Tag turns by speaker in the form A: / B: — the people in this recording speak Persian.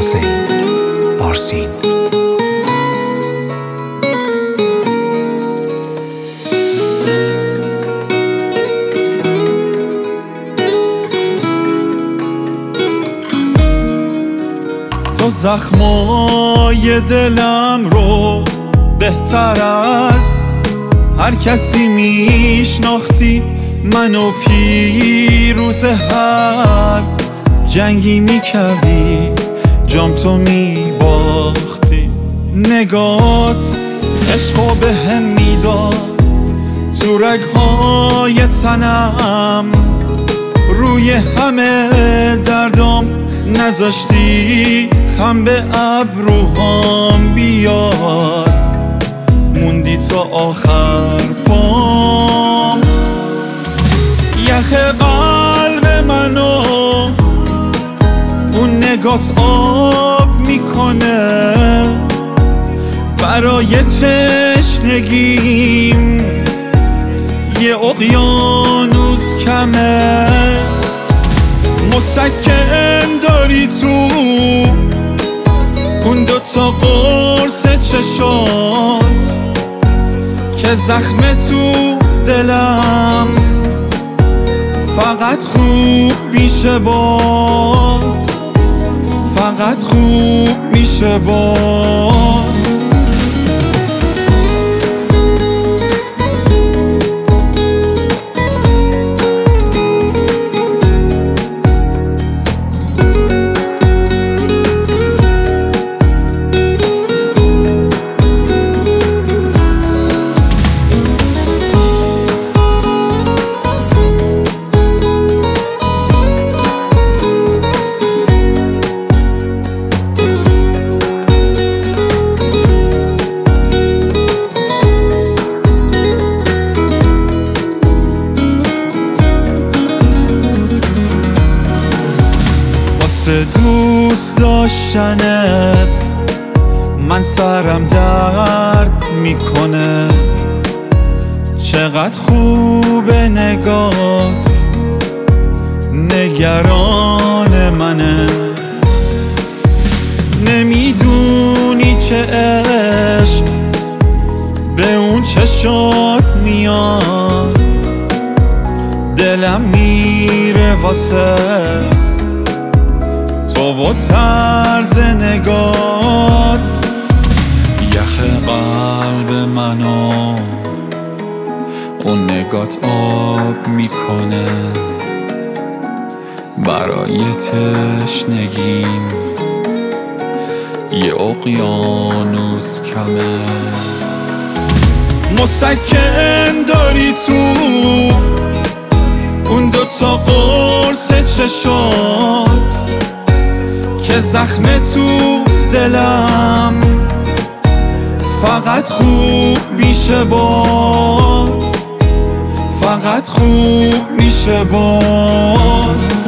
A: حسین آرسین.
B: تو زخمای دلم رو بهتر از هر کسی میشناختی، منو پیروز هر جنگی میکردی، جام تو میباختی. نگات عشقو به هم میداد، تو رگهای تنم روی همه دردام نذاشتی خم به ابروهام بیاد، موندی تا آخر پام. یخ قلب منو اون نگات آب میکنه، برای تشنگیم یه اقیانوس کمه. مسکن داری تو اون دوتا قرص چشات که زخم تو دلم فقط خوب میشه بات، فقط خوب میشه بات. دوست داشتنت من سرم درد میکنه، چقدر خوبه نگات نگران منه. نمیدونی چه عشق به اون چشات میاد، دلم میره واسه تو و طرز نگات. یخ قلب منو اون نگات آب میکنه، برای تشنگیم یه اقیانوس کمه. مسکن داری تو اون دوتا قرص چشات که زخم تو دلم فقط خوب میشه بات، فقط خوب میشه بات.